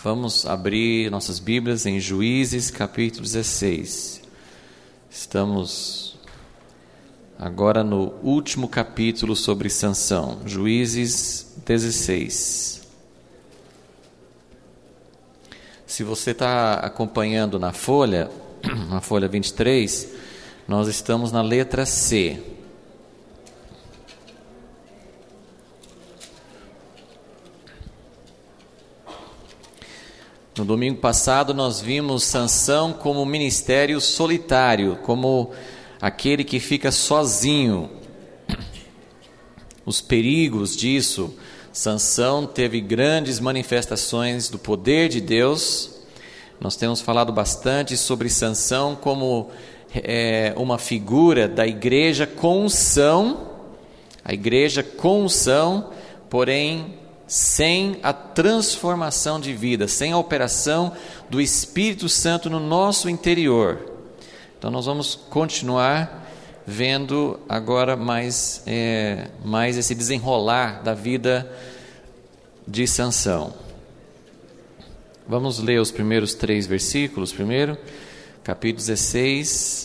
Vamos abrir nossas Bíblias em Juízes, capítulo 16. Estamos agora no último capítulo sobre Sansão, Juízes 16. Se você está acompanhando na folha 23, nós estamos na letra C. No domingo passado nós vimos Sansão como ministério solitário, como aquele que fica sozinho. Os perigos disso. Sansão teve grandes manifestações do poder de Deus. Nós temos falado bastante sobre Sansão como uma figura da igreja com unção, a igreja com unção, porém sem a transformação de vida, sem a operação do Espírito Santo no nosso interior. Então nós vamos continuar vendo agora mais esse desenrolar da vida de Sansão. Vamos ler os primeiros 3 versículos primeiro, capítulo 16.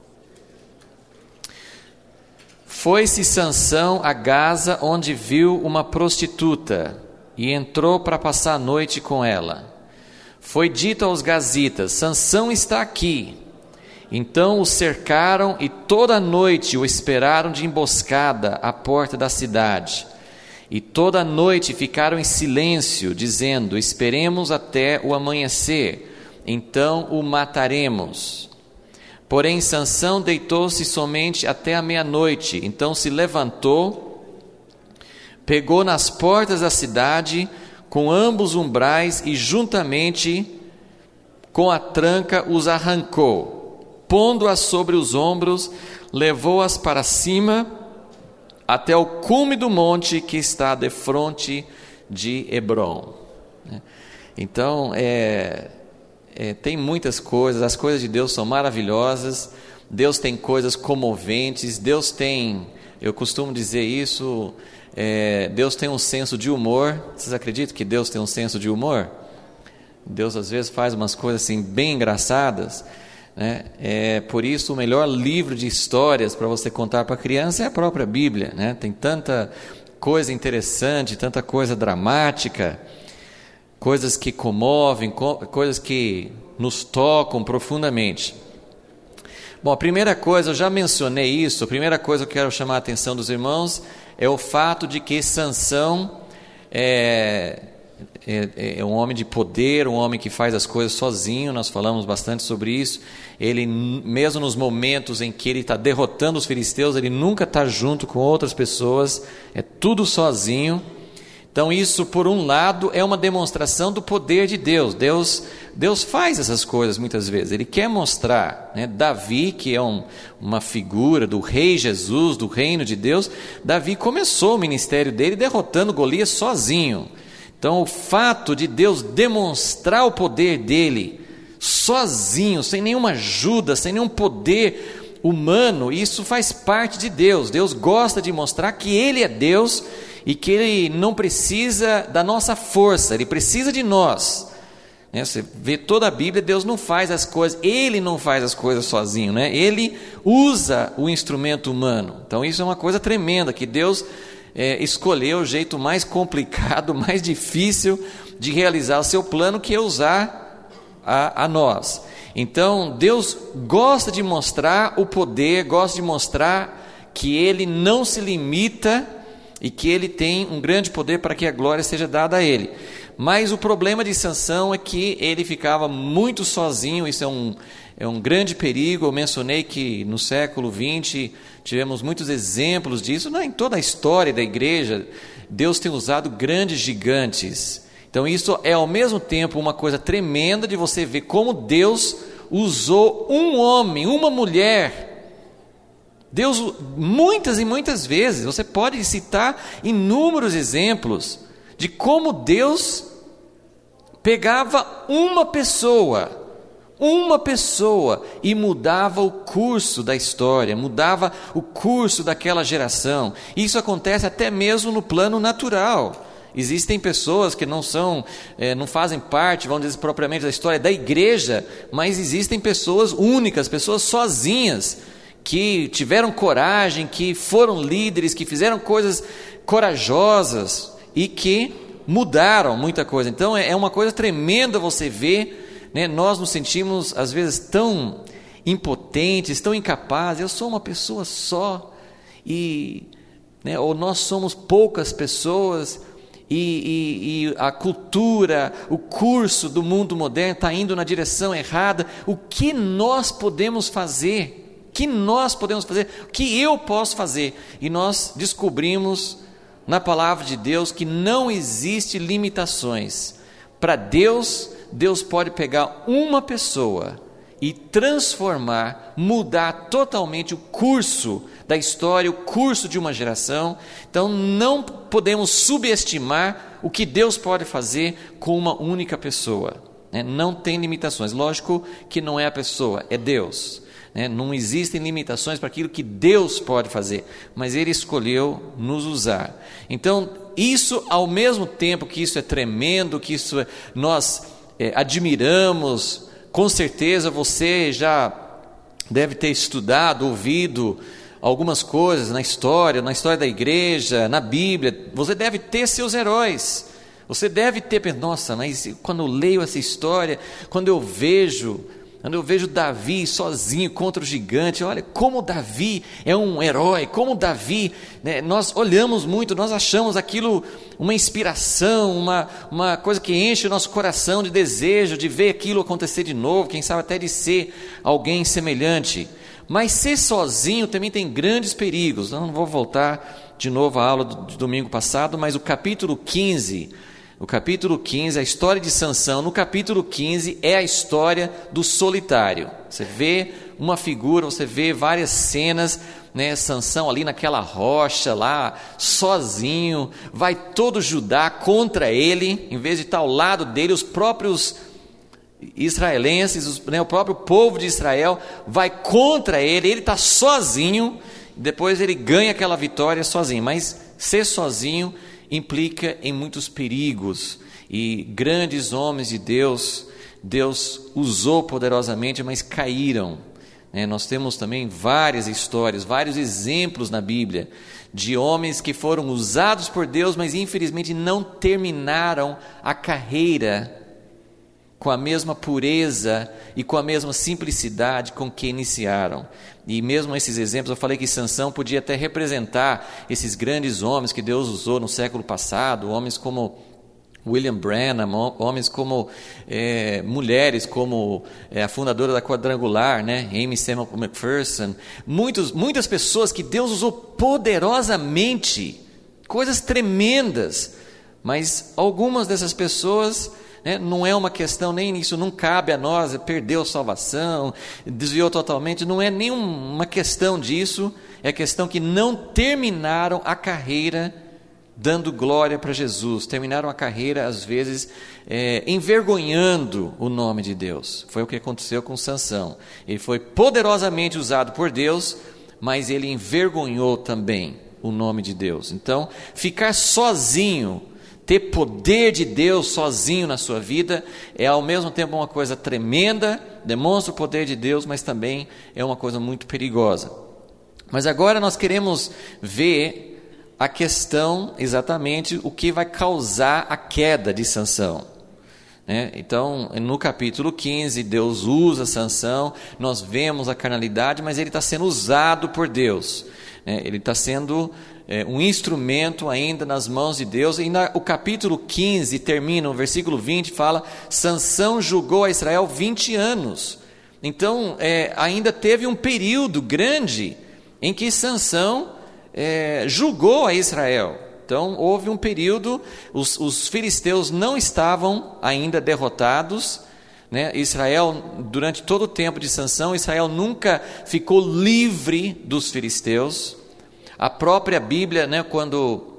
Foi-se Sansão a Gaza, onde viu uma prostituta, e entrou para passar a noite com ela. Foi dito aos gazitas: Sansão está aqui. Então o cercaram e toda a noite o esperaram de emboscada à porta da cidade. E toda a noite ficaram em silêncio, dizendo: esperemos até o amanhecer, então o mataremos. Porém Sansão deitou-se somente até a meia-noite. Então se levantou, pegou nas portas da cidade, com ambos umbrais, e juntamente com a tranca os arrancou. Pondo-as sobre os ombros, levou-as para cima, até o cume do monte que está defronte de Hebrom. Então, tem muitas coisas, as coisas de Deus são maravilhosas, Deus tem coisas comoventes, Deus tem, eu costumo dizer isso, Deus tem um senso de humor. Vocês acreditam que Deus tem um senso de humor? Deus às vezes faz umas coisas assim bem engraçadas, né? Por isso o melhor livro de histórias para você contar para a criança é a própria Bíblia, né? Tem tanta coisa interessante, tanta coisa dramática, coisas que comovem, coisas que nos tocam profundamente. Bom, a primeira coisa, eu já mencionei isso, a primeira coisa que eu quero chamar a atenção dos irmãos é o fato de que Sansão é um homem de poder, um homem que faz as coisas sozinho. Nós falamos bastante sobre isso. Ele, mesmo nos momentos em que ele está derrotando os filisteus, ele nunca está junto com outras pessoas, é tudo sozinho. Então isso, por um lado, é uma demonstração do poder de Deus. Deus faz essas coisas muitas vezes. Ele quer mostrar, né? Davi, que é uma figura do rei Jesus, do reino de Deus, Davi começou o ministério dele derrotando Golias sozinho. Então o fato de Deus demonstrar o poder dele sozinho, sem nenhuma ajuda, sem nenhum poder humano, isso faz parte de Deus. Deus gosta de mostrar que Ele é Deus e que Ele não precisa da nossa força, Ele precisa de nós. Você vê toda a Bíblia, Deus não faz as coisas, Ele não faz as coisas sozinho, né? Ele usa o instrumento humano. Então isso é uma coisa tremenda, que Deus escolheu o jeito mais complicado, mais difícil de realizar o seu plano, que é usar a nós. Então Deus gosta de mostrar o poder, gosta de mostrar que Ele não se limita e que Ele tem um grande poder para que a glória seja dada a Ele. Mas o problema de Sansão é que ele ficava muito sozinho. Isso é um grande perigo. Eu mencionei que no século XX tivemos muitos exemplos disso. Em toda a história da igreja, Deus tem usado grandes gigantes. Então isso é ao mesmo tempo uma coisa tremenda de você ver como Deus usou um homem, uma mulher. Deus, muitas e muitas vezes, você pode citar inúmeros exemplos de como Deus pegava uma pessoa e mudava o curso da história, mudava o curso daquela geração. Isso acontece até mesmo no plano natural. Existem pessoas que não fazem parte, vamos dizer, propriamente da história da igreja, mas existem pessoas únicas, pessoas sozinhas, que tiveram coragem, que foram líderes, que fizeram coisas corajosas e que mudaram muita coisa. Então é uma coisa tremenda você ver, né? Nós nos sentimos às vezes tão impotentes, tão incapazes. Eu sou uma pessoa só, né? Ou nós somos poucas pessoas, e a cultura, o curso do mundo moderno está indo na direção errada. O que nós podemos fazer? O que nós podemos fazer? O que eu posso fazer? E nós descobrimos na palavra de Deus que não existe limitações. Para Deus, Deus pode pegar uma pessoa e transformar, mudar totalmente o curso da história, o curso de uma geração. Então não podemos subestimar o que Deus pode fazer com uma única pessoa, né? Não tem limitações. Lógico que não é a pessoa, é Deus, né? Não existem limitações para aquilo que Deus pode fazer, mas Ele escolheu nos usar. Então isso, ao mesmo tempo que isso é tremendo, que isso nós admiramos, com certeza você já deve ter estudado, ouvido algumas coisas na história da igreja, na Bíblia. Você deve ter seus heróis. Você deve ter pensado, nossa, mas quando eu leio essa história, quando eu vejo Davi sozinho contra o gigante, olha como Davi é um herói, como Davi, né? Nós olhamos muito, nós achamos aquilo uma inspiração, uma coisa que enche o nosso coração de desejo de ver aquilo acontecer de novo, quem sabe até de ser alguém semelhante. Mas ser sozinho também tem grandes perigos. Eu não vou voltar de novo à aula do domingo passado, mas o capítulo 15, a história de Sansão, no capítulo 15 é a história do solitário. Você vê uma figura, você vê várias cenas, né? Sansão ali naquela rocha lá, sozinho, vai todo Judá contra ele, em vez de estar ao lado dele, os próprios israelenses, o próprio povo de Israel vai contra ele está sozinho, depois ele ganha aquela vitória sozinho. Mas ser sozinho implica em muitos perigos, e grandes homens de Deus usou poderosamente, mas caíram, né? Nós temos também várias histórias, vários exemplos na Bíblia de homens que foram usados por Deus, mas infelizmente não terminaram a carreira com a mesma pureza e com a mesma simplicidade com que iniciaram. E mesmo esses exemplos, eu falei que Sansão podia até representar esses grandes homens que Deus usou no século passado, homens como William Branham, homens como mulheres como a fundadora da Quadrangular, né? Amy Samuel McPherson, muitas pessoas que Deus usou poderosamente, coisas tremendas, mas algumas dessas pessoas, não é uma questão, nem isso não cabe a nós, perdeu a salvação, desviou totalmente, não é nenhuma questão disso, é questão que não terminaram a carreira dando glória para Jesus, terminaram a carreira às vezes envergonhando o nome de Deus. Foi o que aconteceu com Sansão. Ele foi poderosamente usado por Deus, mas ele envergonhou também o nome de Deus. Então, ficar sozinho, ter poder de Deus sozinho na sua vida, é ao mesmo tempo uma coisa tremenda, demonstra o poder de Deus, mas também é uma coisa muito perigosa. Mas agora nós queremos ver a questão, exatamente o que vai causar a queda de Sansão, né? Então, no capítulo 15, Deus usa Sansão, nós vemos a carnalidade, mas ele está sendo usado por Deus, né? Ele está sendo um instrumento ainda nas mãos de Deus. E o capítulo 15 termina, o versículo 20 fala: Sansão julgou a Israel 20 anos. Então ainda teve um período grande em que Sansão julgou a Israel. Então houve um período, os filisteus não estavam ainda derrotados, né? Israel, durante todo o tempo de Sansão, Israel nunca ficou livre dos filisteus. A própria Bíblia, né, quando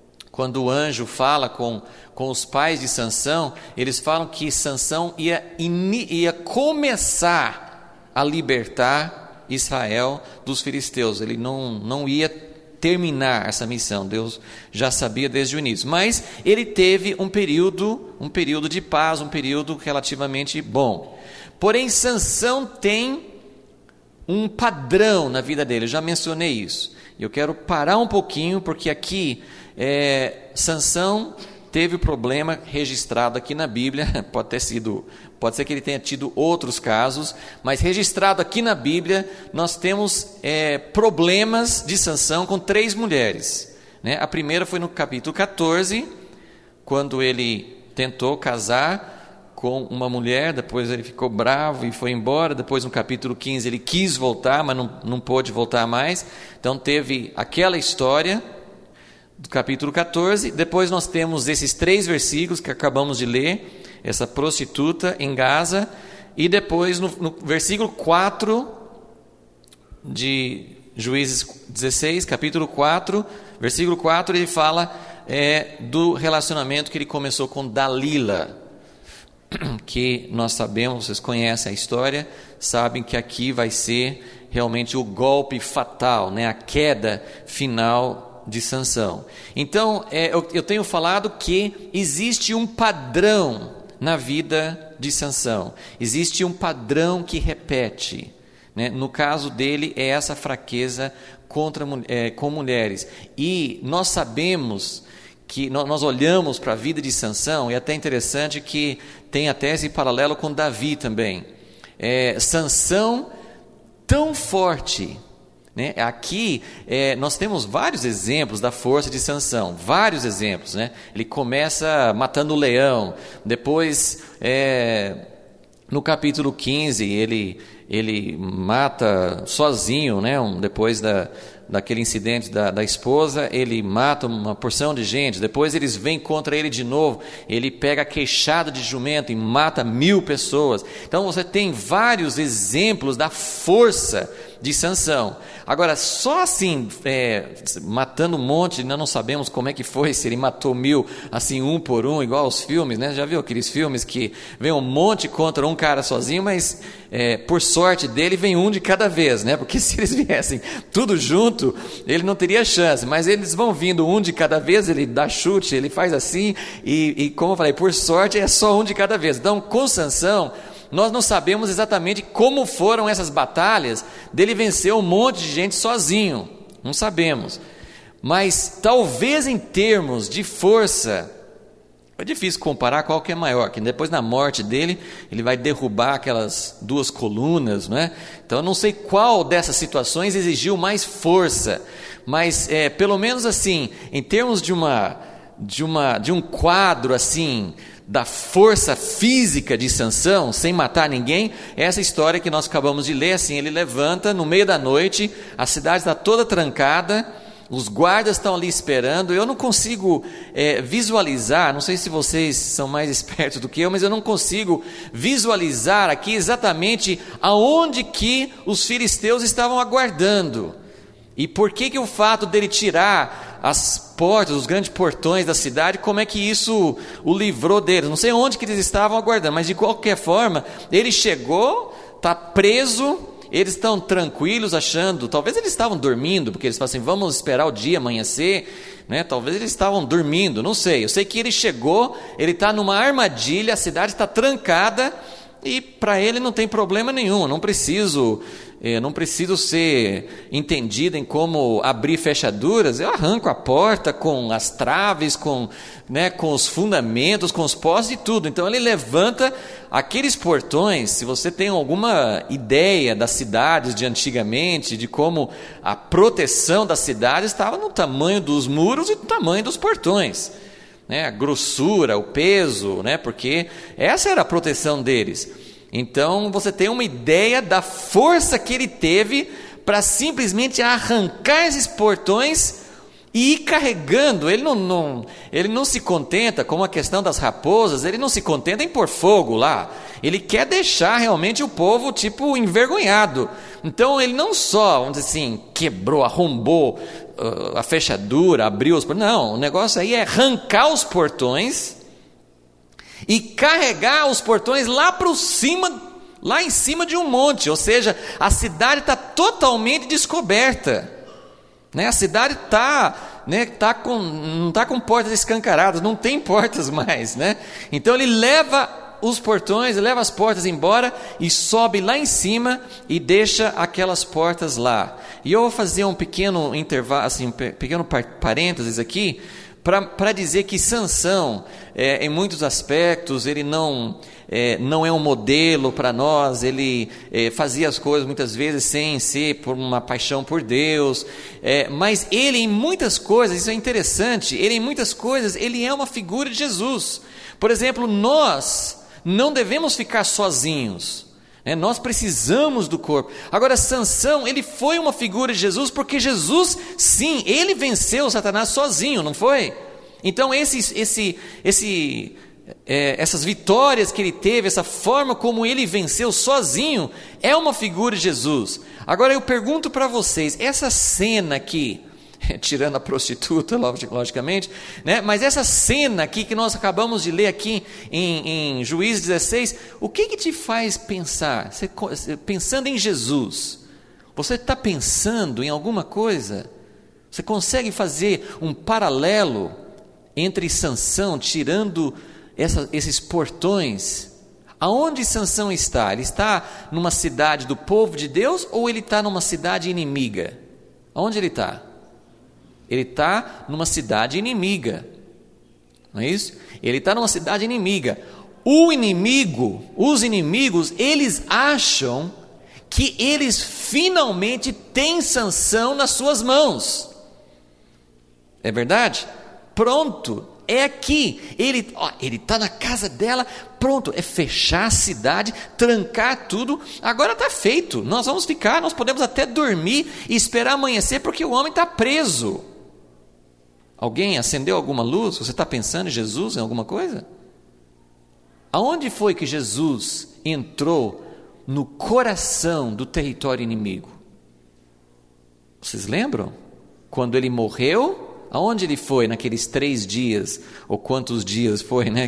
o anjo fala com os pais de Sansão, eles falam que Sansão ia começar a libertar Israel dos filisteus. Ele não ia terminar essa missão. Deus já sabia desde o início. Mas ele teve um período de paz, um período relativamente bom. Porém, Sansão tem um padrão na vida dele. Eu já mencionei isso. Eu quero parar um pouquinho, porque aqui Sansão teve o problema registrado aqui na Bíblia. Pode ser que ele tenha tido outros casos, mas registrado aqui na Bíblia, nós temos problemas de Sansão com 3 mulheres. Né? A primeira foi no capítulo 14, quando ele tentou casar com uma mulher, depois ele ficou bravo e foi embora. Depois no capítulo 15 ele quis voltar, mas não pôde voltar mais. Então teve aquela história do capítulo 14, depois nós temos esses 3 versículos que acabamos de ler, essa prostituta em Gaza, e depois no versículo 4 de Juízes 16, capítulo 4, versículo 4, ele fala do relacionamento que ele começou com Dalila, que nós sabemos, vocês conhecem a história, sabem que aqui vai ser realmente o golpe fatal, né? A queda final de Sansão. Então, eu tenho falado que existe um padrão na vida de Sansão. Existe um padrão que repete. Né? No caso dele, é essa fraqueza com mulheres. E nós sabemos que nós olhamos para a vida de Sansão, e é até interessante que tem até esse paralelo com Davi também. Sansão tão forte. Né? Aqui nós temos vários exemplos da força de Sansão, vários exemplos. Né? Ele começa matando o leão, depois no capítulo 15 ele mata sozinho, né? Depois daquele incidente da esposa, ele mata uma porção de gente, depois eles vêm contra ele de novo, ele pega a queixada de jumento e mata 1000 pessoas. Então você tem vários exemplos da força de Sansão. Agora, só assim, matando um monte, nós não sabemos como é que foi, se ele matou 1000, assim, um por um, igual aos filmes, né? Já viu aqueles filmes que vem um monte contra um cara sozinho, mas por sorte dele vem um de cada vez, né? Porque se eles viessem tudo junto, ele não teria chance, mas eles vão vindo um de cada vez, ele dá chute, ele faz assim, e como eu falei, por sorte é só um de cada vez. Então, com Sansão, nós não sabemos exatamente como foram essas batalhas dele vencer um monte de gente sozinho, não sabemos, mas talvez em termos de força, é difícil comparar qual que é maior, que depois na morte dele, ele vai derrubar aquelas 2 colunas, não é? Então eu não sei qual dessas situações exigiu mais força, mas pelo menos assim, em termos de um quadro assim, da força física de Sansão, sem matar ninguém, essa história que nós acabamos de ler, assim, ele levanta no meio da noite, a cidade está toda trancada, os guardas estão ali esperando, eu não consigo visualizar, não sei se vocês são mais espertos do que eu, mas eu não consigo visualizar aqui exatamente aonde que os filisteus estavam aguardando, e por que o fato dele tirar as portas, os grandes portões da cidade, como é que isso o livrou deles? Não sei onde que eles estavam aguardando, mas de qualquer forma, ele chegou, está preso, eles estão tranquilos, achando, talvez eles estavam dormindo, porque eles falam assim, vamos esperar o dia amanhecer, né? Talvez eles estavam dormindo, não sei, eu sei que ele chegou, ele está numa armadilha, a cidade está trancada, e para ele não tem problema nenhum, não preciso ser entendido em como abrir fechaduras, eu arranco a porta com as traves, com os fundamentos, com os postes e tudo. Então ele levanta aqueles portões. Se você tem alguma ideia das cidades de antigamente, de como a proteção das cidades estava no tamanho dos muros e no tamanho dos portões, né? A grossura, o peso, né? Porque essa era a proteção deles. Então você tem uma ideia da força que ele teve para simplesmente arrancar esses portões e ir carregando. Ele não se contenta com a questão das raposas, ele não se contenta em pôr fogo lá, ele quer deixar realmente o povo tipo envergonhado. Então ele não só, vamos dizer assim, quebrou, arrombou a fechadura, abriu os portões, não, o negócio aí é arrancar os portões e carregar os portões lá em cima de um monte, ou seja, a cidade está totalmente descoberta. Né? A cidade não está com portas escancaradas, não tem portas mais. Né? Então ele leva os portões, leva as portas embora e sobe lá em cima e deixa aquelas portas lá. E eu vou fazer um pequeno intervalo, assim, um pequeno parênteses aqui, para dizer que Sansão, em muitos aspectos, ele não é um modelo para nós. Ele fazia as coisas muitas vezes sem ser por uma paixão por Deus, mas ele em muitas coisas, isso é interessante, ele em muitas coisas, ele é uma figura de Jesus. Por exemplo, nós não devemos ficar sozinhos, né? Nós precisamos do corpo. Agora, Sansão, ele foi uma figura de Jesus, porque Jesus, sim, ele venceu Satanás sozinho, não foi? Então essas vitórias que ele teve, essa forma como ele venceu sozinho, é uma figura de Jesus. Agora eu pergunto para vocês, essa cena aqui, tirando a prostituta, logicamente, né? Mas essa cena aqui que nós acabamos de ler aqui em Juízes 16, o que te faz pensar? Pensando em Jesus, você está pensando em alguma coisa? Você consegue fazer um paralelo entre Sansão tirando esses portões? Aonde Sansão está? Ele está numa cidade do povo de Deus ou ele está numa cidade inimiga? Aonde ele está? Ele está numa cidade inimiga, não é isso? Ele está numa cidade inimiga. Os inimigos, eles acham que eles finalmente têm Sansão nas suas mãos. É verdade? Pronto, é aqui. Ele está na casa dela, pronto, é fechar a cidade, trancar tudo. Agora está feito, nós vamos ficar, nós podemos até dormir e esperar amanhecer, porque o homem está preso. Alguém acendeu alguma luz? Você está pensando em Jesus, em alguma coisa? Aonde foi que Jesus entrou no coração do território inimigo? Vocês lembram? Quando ele morreu, aonde ele foi naqueles 3 dias? Ou quantos dias foi, né?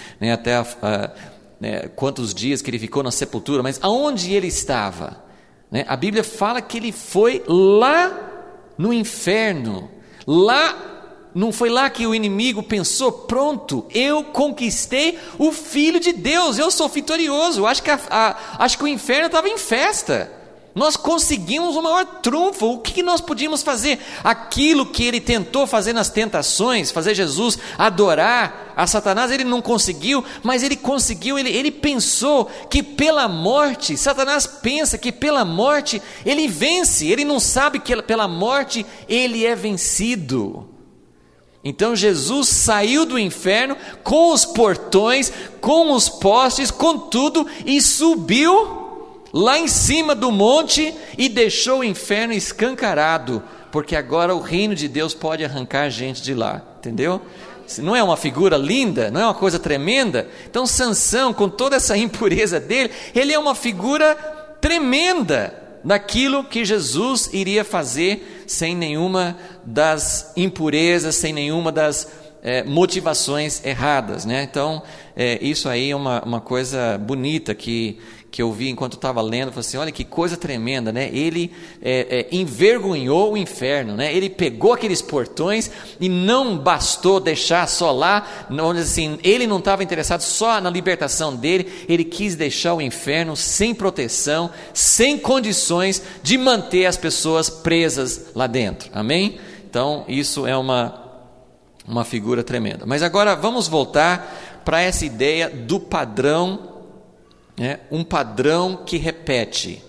Quantos dias que ele ficou na sepultura? Mas aonde ele estava? Né? A Bíblia fala que ele foi lá no inferno. Não foi lá que o inimigo pensou, pronto, eu conquistei o Filho de Deus, eu sou vitorioso. Acho que o inferno estava em festa. Nós conseguimos o maior trunfo. O que nós podíamos fazer? Aquilo que ele tentou fazer nas tentações, fazer Jesus adorar a Satanás, ele não conseguiu, mas ele conseguiu. Ele pensou que pela morte, Satanás pensa que pela morte ele vence. Ele não sabe que pela morte ele é vencido. Então Jesus saiu do inferno com os portões, com os postes, com tudo, e subiu lá em cima do monte e deixou o inferno escancarado, porque agora o reino de Deus pode arrancar gente de lá, entendeu? Não é uma figura linda? Não é uma coisa tremenda? Então Sansão, com toda essa impureza dele, ele é uma figura tremenda daquilo que Jesus iria fazer sem nenhuma das impurezas, sem nenhuma das motivações erradas, né? Então, isso aí é uma coisa bonita que eu vi enquanto estava lendo. Falei assim, olha que coisa tremenda, né? Ele envergonhou o inferno, né? Ele pegou aqueles portões e não bastou deixar só lá, onde assim, ele não estava interessado só na libertação dele, ele quis deixar o inferno sem proteção, sem condições de manter as pessoas presas lá dentro, amém? Então isso é uma figura tremenda. Mas agora vamos voltar para essa ideia do padrão, né? Um padrão que repete.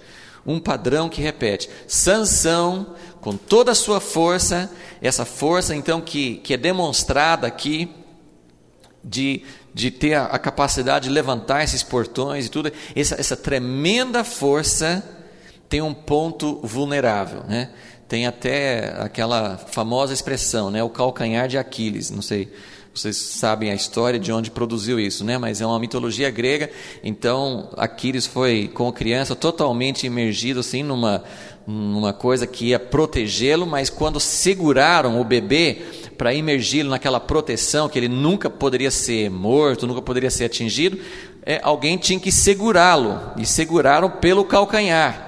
Sansão, com toda a sua força, essa força então que é demonstrada aqui, de ter a capacidade de levantar esses portões e tudo, essa tremenda força tem um ponto vulnerável, né? Tem até aquela famosa expressão, né? O calcanhar de Aquiles. Não sei, vocês sabem a história de onde produziu isso, né? Mas é uma mitologia grega. Então Aquiles foi, como criança, totalmente imergido assim numa coisa que ia protegê-lo, mas quando seguraram o bebê para imergi-lo naquela proteção, que ele nunca poderia ser morto, nunca poderia ser atingido, alguém tinha que segurá-lo, e seguraram pelo calcanhar.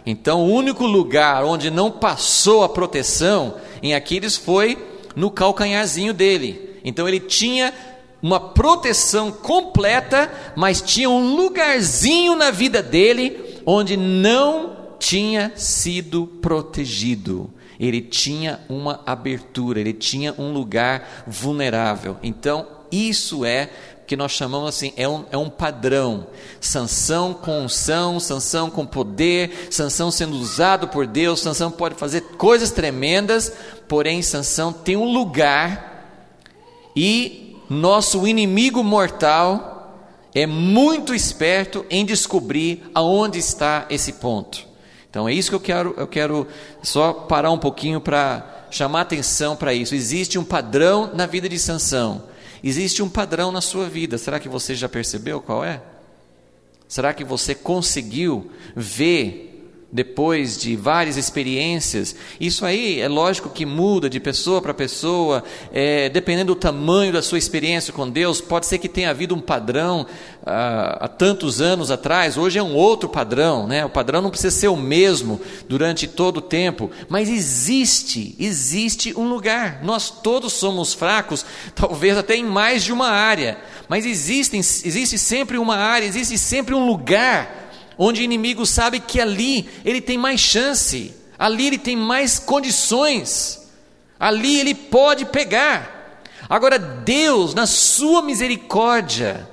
Então, o único lugar onde não passou a proteção em Aquiles foi no calcanharzinho dele. Então, ele tinha uma proteção completa, mas tinha um lugarzinho na vida dele onde não tinha sido protegido. Ele tinha uma abertura, ele tinha um lugar vulnerável. Então, isso é que nós chamamos assim, é um padrão. Sansão com unção, Sansão com poder, Sansão sendo usado por Deus, Sansão pode fazer coisas tremendas, porém Sansão tem um lugar, e nosso inimigo mortal é muito esperto em descobrir aonde está esse ponto. Então é isso que eu quero só parar um pouquinho para chamar atenção para isso. Existe um padrão na vida de Sansão, existe um padrão na sua vida. Será que você já percebeu qual é? Será que você conseguiu ver, depois de várias experiências? Isso aí é lógico que muda de pessoa para pessoa, dependendo do tamanho da sua experiência com Deus. Pode ser que tenha havido um padrão há tantos anos atrás, hoje é um outro padrão, né? O padrão não precisa ser o mesmo durante todo o tempo, mas existe um lugar. Nós todos somos fracos, talvez até em mais de uma área, mas existe sempre uma área, existe sempre um lugar onde o inimigo sabe que ali ele tem mais chance, ali ele tem mais condições, ali ele pode pegar. Agora Deus, na sua misericórdia,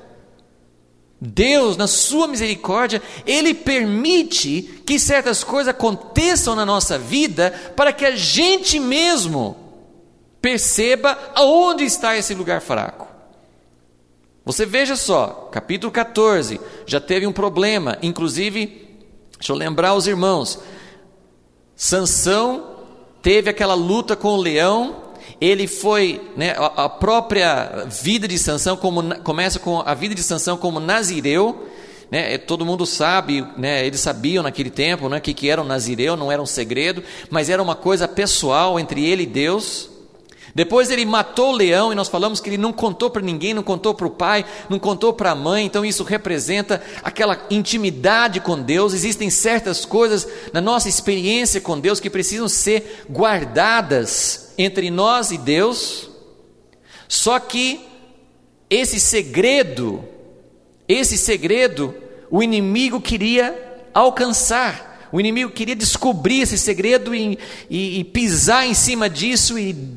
Ele permite que certas coisas aconteçam na nossa vida, para que a gente mesmo perceba aonde está esse lugar fraco. Você veja só, capítulo 14, já teve um problema, inclusive, deixa eu lembrar os irmãos, Sansão teve aquela luta com o leão, ele foi, né, a própria vida de Sansão, começa com a vida de Sansão como nazireu, né, todo mundo sabe, né, eles sabiam naquele tempo, né, que era um nazireu, não era um segredo, mas era uma coisa pessoal entre ele e Deus. Depois ele matou o leão, e nós falamos que ele não contou para ninguém, não contou para o pai, não contou para a mãe. Então isso representa aquela intimidade com Deus. Existem certas coisas na nossa experiência com Deus que precisam ser guardadas entre nós e Deus. Só que esse segredo, o inimigo queria alcançar. O inimigo queria descobrir esse segredo e pisar em cima disso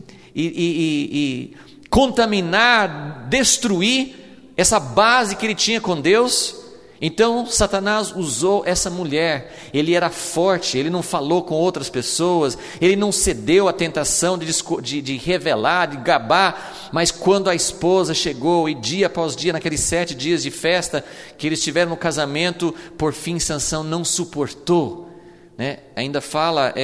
e contaminar, destruir essa base que ele tinha com Deus. Então Satanás usou essa mulher. Ele era forte, ele não falou com outras pessoas, ele não cedeu à tentação de revelar, de gabar. Mas quando a esposa chegou, e dia após dia, naqueles 7 dias de festa que eles tiveram no casamento, por fim Sansão não suportou, né? Ainda fala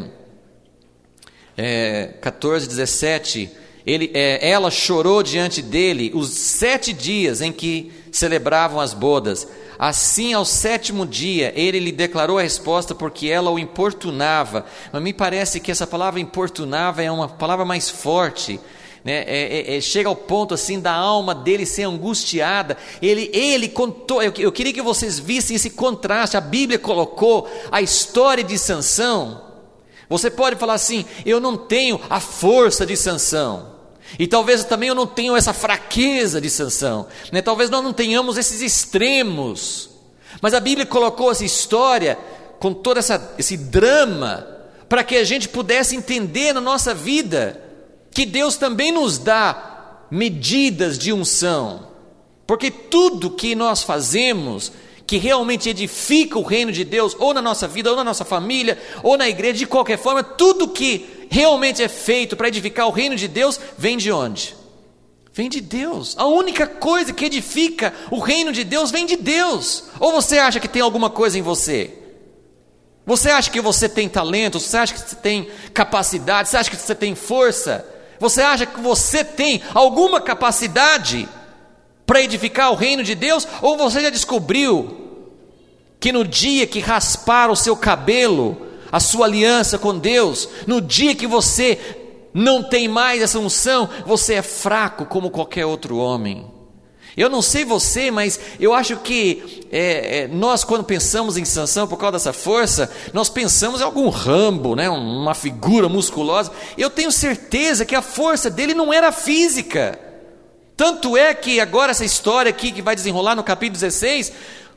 14, 17, ela chorou diante dele os 7 dias em que celebravam as bodas. Assim, ao 7º dia, ele lhe declarou a resposta, porque ela o importunava. Mas me parece que essa palavra importunava é uma palavra mais forte, né? Chega ao ponto assim da alma dele ser angustiada. Ele contou, eu queria que vocês vissem esse contraste. A Bíblia colocou a história de Sansão. Você pode falar assim: eu não tenho a força de Sansão, e talvez também eu não tenho essa fraqueza de Sansão, né? Talvez nós não tenhamos esses extremos, mas a Bíblia colocou essa história com todo esse drama, para que a gente pudesse entender na nossa vida que Deus também nos dá medidas de unção, porque tudo que nós fazemos que realmente edifica o reino de Deus, ou na nossa vida, ou na nossa família, ou na igreja, de qualquer forma, tudo que realmente é feito para edificar o reino de Deus, vem de onde? Vem de Deus. A única coisa que edifica o reino de Deus vem de Deus. Ou você acha que tem alguma coisa em você? Você acha que você tem talento? Você acha que você tem capacidade? Você acha que você tem força? Você acha que você tem alguma capacidade para edificar o reino de Deus? Ou você já descobriu que no dia que raspar o seu cabelo, a sua aliança com Deus, no dia que você não tem mais essa unção, você é fraco como qualquer outro homem? Eu não sei você, mas eu acho que nós, quando pensamos em Sansão, por causa dessa força, nós pensamos em algum Rambo, né? Uma figura musculosa. Eu tenho certeza que a força dele não era física. Tanto é que agora essa história aqui que vai desenrolar no capítulo 16,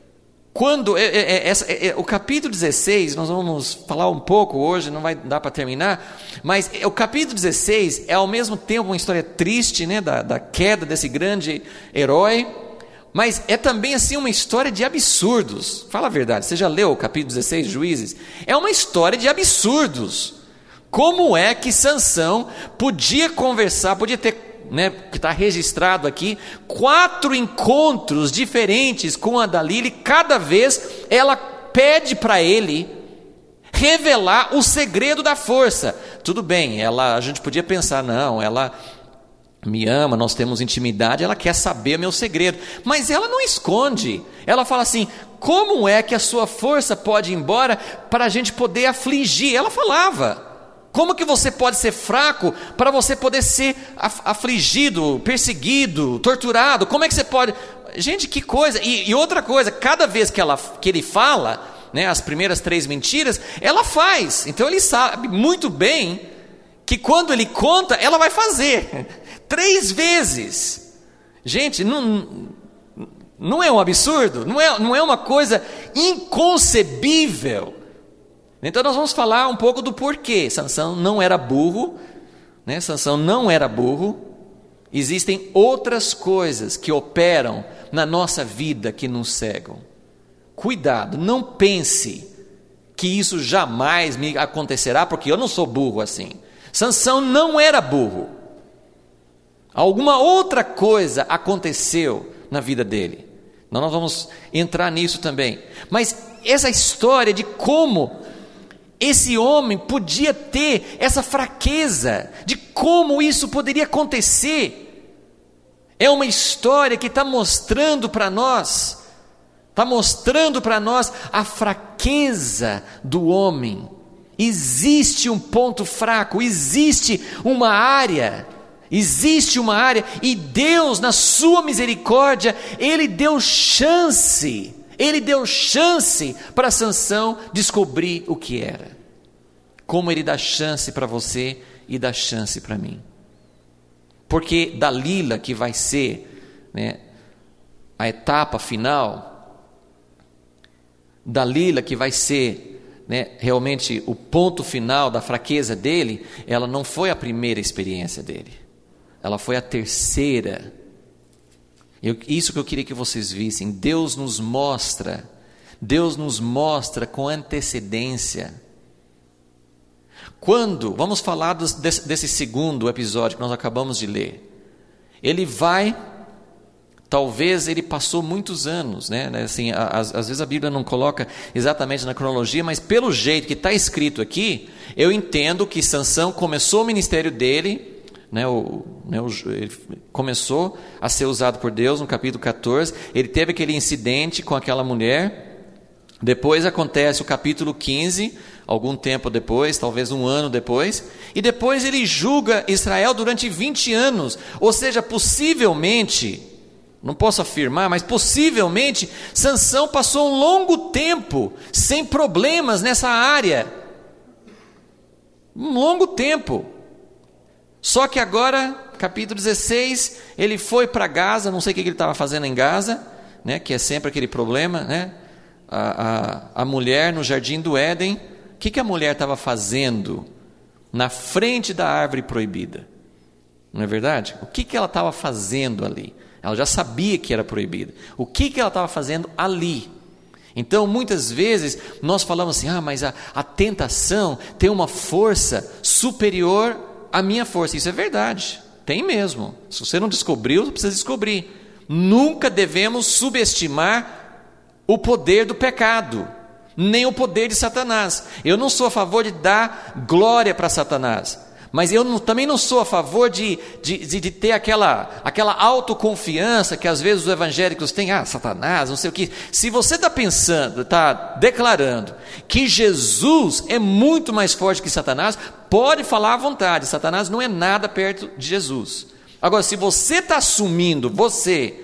o capítulo 16, nós vamos falar um pouco hoje, não vai dar para terminar, mas o capítulo 16 é ao mesmo tempo uma história triste, né, da queda desse grande herói, mas é também assim uma história de absurdos. Fala a verdade, você já leu o capítulo 16, Juízes? É uma história de absurdos. Como é que Sansão podia conversar, podia ter, né, que está registrado aqui, 4 encontros diferentes com a Dalila, e cada vez ela pede para ele revelar o segredo da força. Tudo bem, a gente podia pensar, não, ela me ama, nós temos intimidade, ela quer saber meu segredo, mas ela não esconde. Ela fala assim: como é que a sua força pode ir embora para a gente poder afligir? Ela falava: como que você pode ser fraco para você poder ser afligido, perseguido, torturado? Como é que você pode... Gente, que coisa! E outra coisa, cada vez que ele fala, né, as primeiras 3 mentiras, ela faz. Então ele sabe muito bem que quando ele conta, ela vai fazer 3 vezes. Gente, não é um absurdo? Não é uma coisa inconcebível? Então nós vamos falar um pouco do porquê. Sansão não era burro, né? Sansão não era burro. Existem outras coisas que operam na nossa vida que nos cegam. Cuidado, não pense que isso jamais me acontecerá, porque eu não sou burro assim. Sansão não era burro. Alguma outra coisa aconteceu na vida dele. Nós vamos entrar nisso também. Mas essa história de como esse homem podia ter essa fraqueza, de como isso poderia acontecer, é uma história que está mostrando para nós, a fraqueza do homem. Existe um ponto fraco, existe uma área, e Deus, na sua misericórdia, Ele deu chance para Sansão descobrir o que era. Como Ele dá chance para você e dá chance para mim. Porque Dalila, que vai ser, né, a etapa final, Dalila, que vai ser, né, realmente o ponto final da fraqueza dele, ela não foi a primeira experiência dele, ela foi a terceira. Isso que eu queria que vocês vissem. Deus nos mostra com antecedência. Vamos falar desse segundo episódio que nós acabamos de ler. Talvez ele passou muitos anos, né? Assim, às vezes a Bíblia não coloca exatamente na cronologia, mas pelo jeito que está escrito aqui, eu entendo que Sansão começou o ministério dele, ele começou a ser usado por Deus no capítulo 14, ele teve aquele incidente com aquela mulher, depois acontece o capítulo 15, algum tempo depois, talvez 1 ano depois, e depois ele julga Israel durante 20 anos, ou seja, possivelmente, não posso afirmar, mas possivelmente, Sansão passou um longo tempo sem problemas nessa área, um longo tempo. Só que agora, capítulo 16, ele foi para Gaza, não sei o que ele estava fazendo em Gaza, né, que é sempre aquele problema, né? A mulher no jardim do Éden, o que a mulher estava fazendo na frente da árvore proibida? Não é verdade? O que ela estava fazendo ali? Ela já sabia que era proibida. O que ela estava fazendo ali? Então, muitas vezes, nós falamos assim, mas a tentação tem uma força superior à minha força. Isso é verdade, tem mesmo. Se você não descobriu, você precisa descobrir. Nunca devemos subestimar o poder do pecado, nem o poder de Satanás. Eu não sou a favor de dar glória para Satanás, mas eu também não sou a favor de ter aquela autoconfiança que às vezes os evangélicos têm, Satanás, não sei o que. Se você está pensando, está declarando que Jesus é muito mais forte que Satanás, pode falar à vontade, Satanás não é nada perto de Jesus. Agora, se você está assumindo,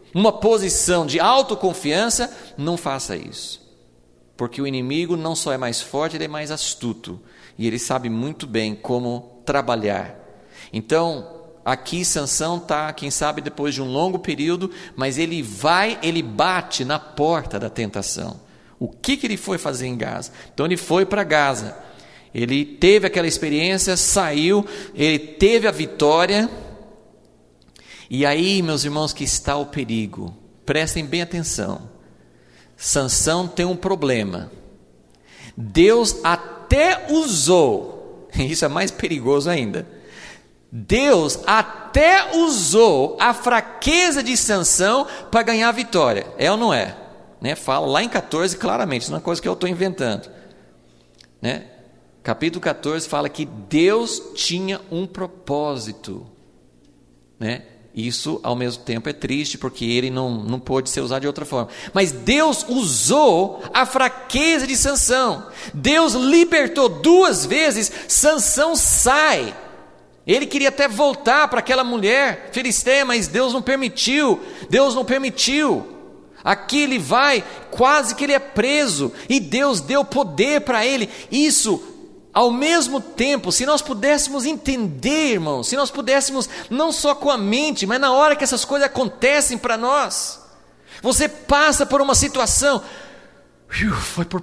uma posição de autoconfiança, não faça isso. Porque o inimigo não só é mais forte, ele é mais astuto. E ele sabe muito bem como trabalhar. Então, aqui Sansão está, quem sabe, depois de um longo período, mas ele bate na porta da tentação. O que ele foi fazer em Gaza? Então ele foi para Gaza. Ele teve aquela experiência, saiu, ele teve a vitória. E aí, meus irmãos, que está o perigo. Prestem bem atenção. Sansão tem um problema. Deus até usou, isso é mais perigoso ainda, Deus até usou a fraqueza de Sansão para ganhar a vitória. É ou não é? Fala lá em 14 claramente, isso não é uma coisa que eu estou inventando. Capítulo 14 fala que Deus tinha um propósito. Isso ao mesmo tempo é triste, porque ele não pôde ser usado de outra forma. Mas Deus usou a fraqueza de Sansão. Deus libertou 2 vezes. Sansão sai. Ele queria até voltar para aquela mulher filisteia, mas Deus não permitiu. Aqui ele vai, quase que ele é preso. E Deus deu poder para ele. Isso, ao mesmo tempo, se nós pudéssemos entender, irmãos, se nós pudéssemos, não só com a mente, mas na hora que essas coisas acontecem para nós, você passa por uma situação, foi por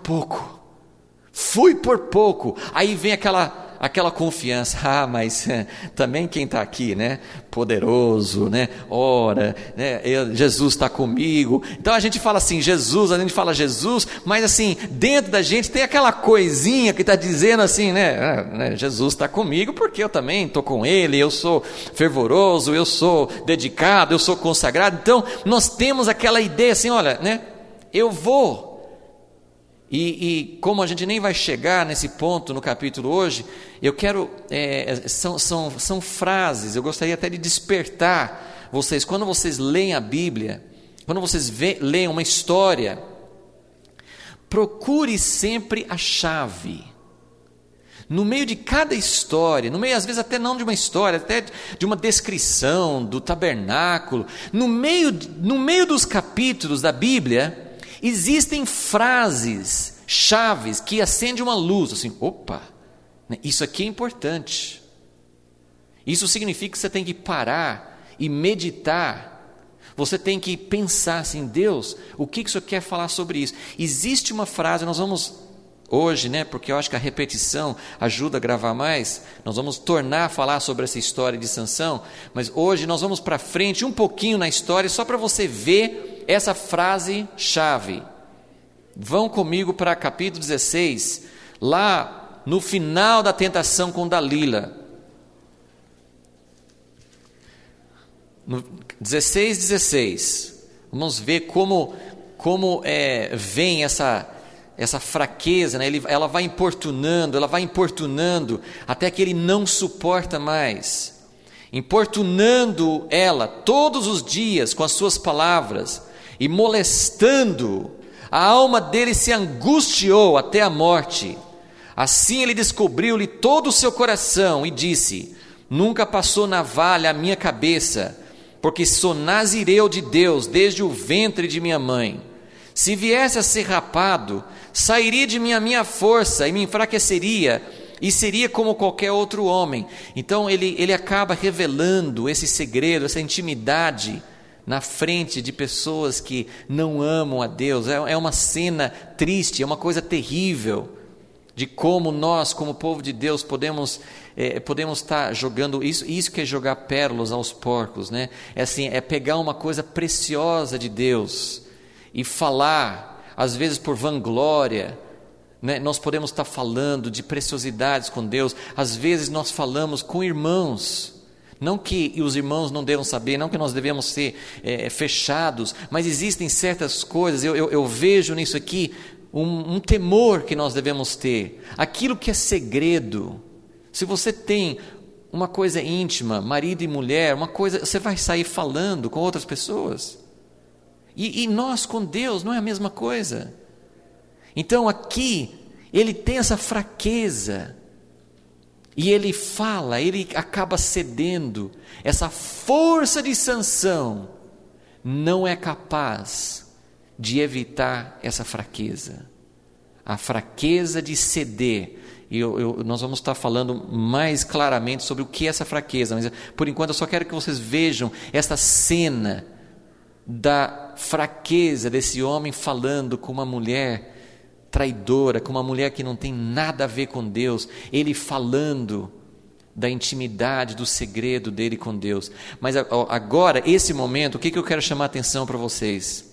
pouco, aí vem aquela confiança, mas também quem está aqui, poderoso, ora, Jesus está comigo. Então a gente fala assim, a gente fala Jesus, mas assim, dentro da gente tem aquela coisinha que está dizendo assim, Jesus está comigo, porque eu também estou com Ele, eu sou fervoroso, eu sou dedicado, eu sou consagrado. Então nós temos aquela ideia assim, olha, eu vou. E como a gente nem vai chegar nesse ponto no capítulo hoje, eu quero, são frases, eu gostaria até de despertar vocês, quando vocês leem a Bíblia, quando vocês leem uma história, procure sempre a chave, no meio de cada história, no meio às vezes até não de uma história, até de uma descrição do tabernáculo, no meio dos capítulos da Bíblia, existem frases, chaves, que acendem uma luz, assim, opa, isso aqui é importante. Isso significa que você tem que parar e meditar. Você tem que pensar assim, Deus, o que o Senhor quer falar sobre isso? Existe uma frase, nós vamos hoje, porque eu acho que a repetição ajuda a gravar mais, nós vamos tornar a falar sobre essa história de Sansão, mas hoje nós vamos para frente um pouquinho na história, só para você ver essa frase chave. Vão comigo para capítulo 16, lá no final da tentação com Dalila. No 16. Vamos ver como vem essa fraqueza, ela vai importunando, até que ele não suporta mais. Importunando ela todos os dias com as suas palavras e molestando, a alma dele se angustiou até a morte. Assim ele descobriu-lhe todo o seu coração e disse: nunca passou navalha a minha cabeça, porque sou nazireu de Deus desde o ventre de minha mãe. Se viesse a ser rapado, sairia de mim a minha força e me enfraqueceria, e seria como qualquer outro homem. Então ele acaba revelando esse segredo, essa intimidade na frente de pessoas que não amam a Deus. É uma cena triste, é uma coisa terrível, de como nós, como povo de Deus, podemos estar jogando, isso que é jogar pérolas aos porcos, é pegar uma coisa preciosa de Deus e falar, às vezes por vanglória, nós podemos estar falando de preciosidades com Deus. Às vezes nós falamos com irmãos, não que os irmãos não devam saber, não que nós devemos ser fechados, mas existem certas coisas, eu vejo nisso aqui um temor que nós devemos ter. Aquilo que é segredo, se você tem uma coisa íntima, marido e mulher, uma coisa, você vai sair falando com outras pessoas, e nós com Deus não é a mesma coisa. Então aqui, ele tem essa fraqueza, e ele fala, ele acaba cedendo. Essa força de Sansão não é capaz de evitar essa fraqueza. A fraqueza de ceder. E nós vamos estar falando mais claramente sobre o que é essa fraqueza, mas por enquanto eu só quero que vocês vejam essa cena da fraqueza desse homem falando com uma mulher traidora, com uma mulher que não tem nada a ver com Deus, ele falando da intimidade, do segredo dele com Deus. Mas agora, esse momento, o que eu quero chamar a atenção para vocês?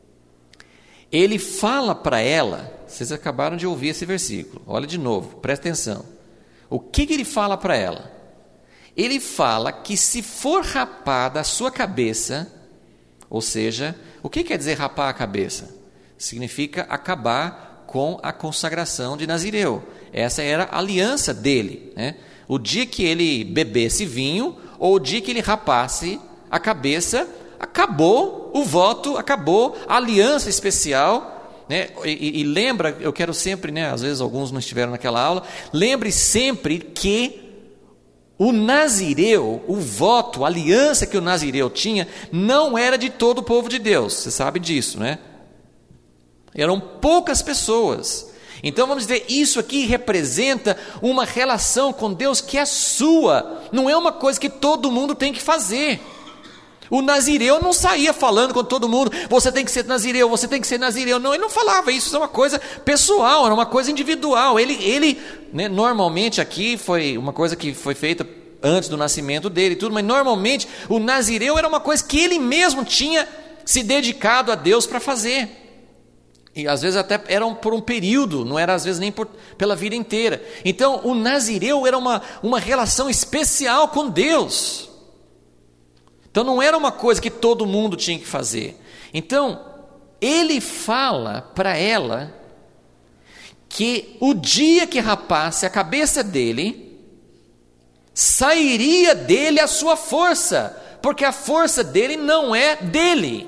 Ele fala para ela, vocês acabaram de ouvir esse versículo, olha de novo, presta atenção. O que ele fala para ela? Ele fala que se for rapada a sua cabeça, ou seja, o que quer dizer rapar a cabeça? Significa acabar com a consagração de Nazireu. Essa era a aliança dele, né? O dia que ele bebesse vinho, ou o dia que ele rapasse a cabeça, acabou o voto, acabou a aliança especial, né? E lembra, eu quero sempre, né? Às vezes alguns não estiveram naquela aula, lembre sempre que o Nazireu, o voto, a aliança que o Nazireu tinha, não era de todo o povo de Deus, você sabe disso, né? Eram poucas pessoas. Então vamos dizer, isso aqui representa uma relação com Deus que é sua, não é uma coisa que todo mundo tem que fazer. O Nazireu não saía falando com todo mundo, você tem que ser Nazireu, você tem que ser Nazireu. Não, ele não falava isso, isso é uma coisa pessoal, era uma coisa individual. Ele né, normalmente aqui foi uma coisa que foi feita antes do nascimento dele e tudo, mas normalmente o Nazireu era uma coisa que ele mesmo tinha se dedicado a Deus para fazer. E às vezes até era por um período, não era às vezes nem pela vida inteira. Então o Nazireu era uma relação especial com Deus. Então não era uma coisa que todo mundo tinha que fazer. Então ele fala para ela que o dia que rapasse a cabeça dele, sairia dele a sua força, porque a força dele não é dele.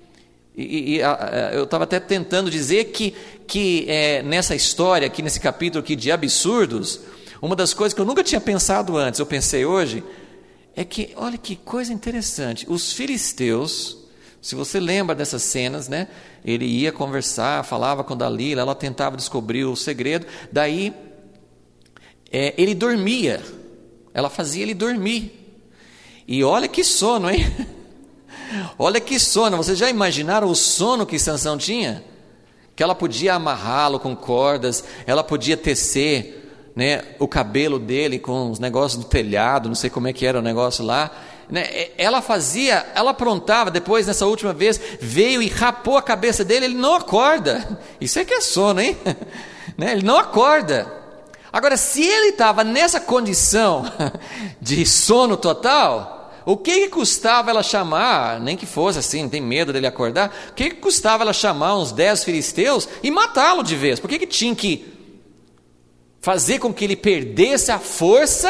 Eu estava até tentando dizer que nessa história, aqui nesse capítulo aqui de absurdos, uma das coisas que eu nunca tinha pensado antes, eu pensei hoje, é que, olha que coisa interessante, os filisteus, se você lembra dessas cenas, né? Ele ia conversar, falava com Dalila, ela tentava descobrir o segredo, daí ele dormia, ela fazia ele dormir, e olha que sono, hein? Olha que sono, vocês já imaginaram o sono que Sansão tinha? Que ela podia amarrá-lo com cordas, ela podia tecer, né, o cabelo dele com os negócios do telhado, não sei como é que era o negócio lá, né? Ela aprontava, depois nessa última vez, veio e rapou a cabeça dele, ele não acorda, isso é que é sono, hein? Né? Ele não acorda. Agora, se ele estava nessa condição de sono total, o que custava ela chamar, nem que fosse assim, não tem medo dele acordar, o que custava ela chamar uns 10 filisteus e matá-lo de vez? Por que tinha que fazer com que ele perdesse a força?